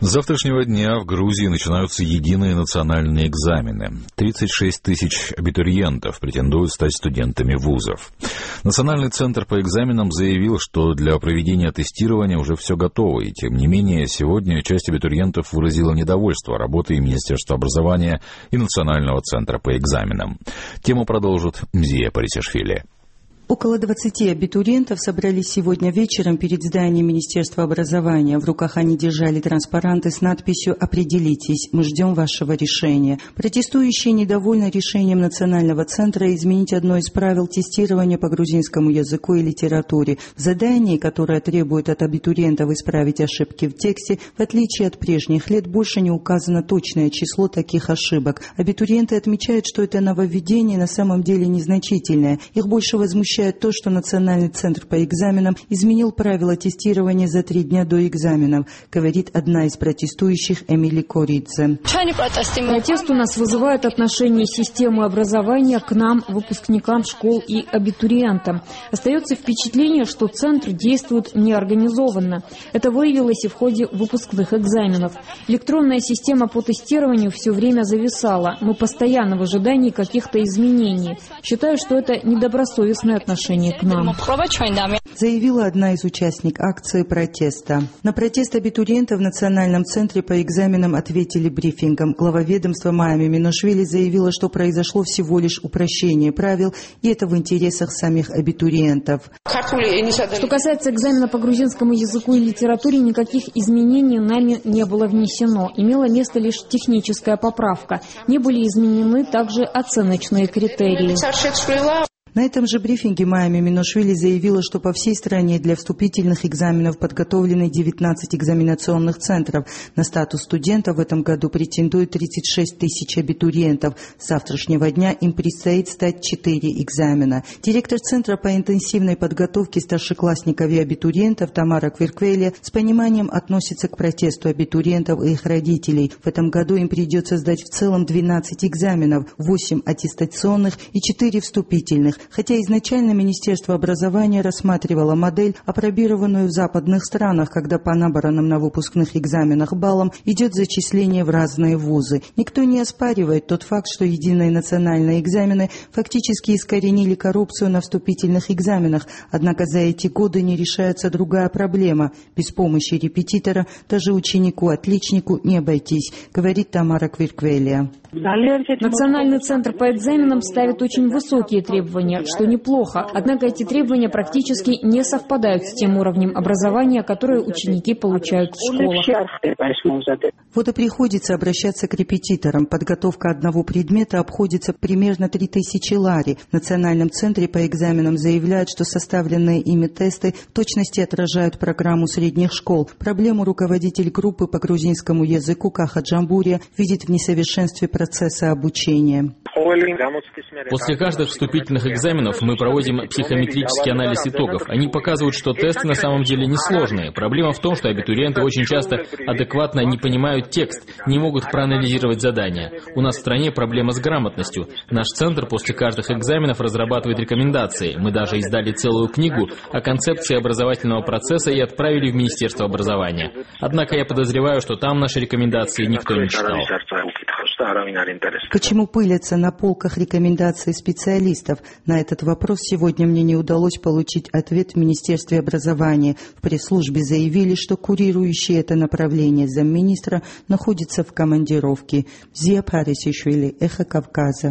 С завтрашнего дня в Грузии начинаются единые национальные экзамены. 36 тысяч абитуриентов претендуют стать студентами вузов. Национальный центр по экзаменам заявил, что для проведения тестирования уже все готово, и тем не менее сегодня часть абитуриентов выразила недовольство работой Министерства образования и Национального центра по экзаменам. Тему продолжит Мзия Парисишвили. Около 20 абитуриентов собрались сегодня вечером перед зданием Министерства образования. В руках они держали транспаранты с надписью «Определитесь, мы ждем вашего решения». Протестующие недовольны решением Национального центра изменить одно из правил тестирования по грузинскому языку и литературе. В задании, которое требует от абитуриентов исправить ошибки в тексте, в отличие от прежних лет, больше не указано точное число таких ошибок. Абитуриенты отмечают, что это нововведение на самом деле незначительное. Их больше возмущает то, что Национальный центр по экзаменам изменил правила тестирования за 3 дня до экзаменов, говорит одна из протестующих Эмили Коридзе. Протест у нас вызывает отношение системы образования к нам, выпускникам школ и абитуриентам. Остается впечатление, что центр действует неорганизованно. Это выявилось и в ходе выпускных экзаменов. Электронная система по тестированию все время зависала. Мы постоянно в ожидании каких-то изменений. Считаю, что это недобросовестное отношение к нам, заявила одна из участниц акции протеста. На протест абитуриентов в Национальном центре по экзаменам ответили брифингом. Глава ведомства Майя Миминошвили заявила, что произошло всего лишь упрощение правил, и это в интересах самих абитуриентов. Что касается экзамена по грузинскому языку и литературе, никаких изменений нами не было внесено. Имела место лишь техническая поправка. Не были изменены также оценочные критерии. На этом же брифинге Майя Миминошвили заявила, что по всей стране для вступительных экзаменов подготовлены 19 экзаменационных центров. На статус студента в этом году претендуют 36 тысяч абитуриентов. С завтрашнего дня им предстоит сдать 4 экзамена. Директор Центра по интенсивной подготовке старшеклассников и абитуриентов Тамара Квирквелия с пониманием относится к протесту абитуриентов и их родителей. В этом году им придется сдать в целом 12 экзаменов, 8 аттестационных и 4 вступительных. Хотя изначально Министерство образования рассматривало модель, апробированную в западных странах, когда по набранным на выпускных экзаменах баллам идет зачисление в разные вузы. Никто не оспаривает тот факт, что единые национальные экзамены фактически искоренили коррупцию на вступительных экзаменах, однако за эти годы не решается другая проблема. Без помощи репетитора даже ученику-отличнику не обойтись, говорит Тамара Квирквелия. Национальный центр по экзаменам ставит очень высокие требования, что неплохо. Однако эти требования практически не совпадают с тем уровнем образования, которое ученики получают в школах. Вот и приходится обращаться к репетиторам. Подготовка одного предмета обходится примерно 3000 лари. В Национальном центре по экзаменам заявляют, что составленные ими тесты в точности отражают программу средних школ. Проблему руководитель группы по грузинскому языку Каха Джамбурия видит в несовершенстве процесса обучения. После каждых вступительных экзаменов мы проводим психометрический анализ итогов. Они показывают, что тесты на самом деле несложные. Проблема в том, что абитуриенты очень часто адекватно не понимают текст, не могут проанализировать задания. У нас в стране проблема с грамотностью. Наш центр после каждых экзаменов разрабатывает рекомендации. Мы даже издали целую книгу о концепции образовательного процесса и отправили в Министерство образования. Однако я подозреваю, что там наши рекомендации никто не читал. Почему пылятся на полках рекомендации специалистов? На этот вопрос сегодня мне не удалось получить ответ в Министерстве образования. В пресс-службе заявили, что курирующий это направление замминистра находится в командировке. Мзия Парисишвили, Эхо Кавказа.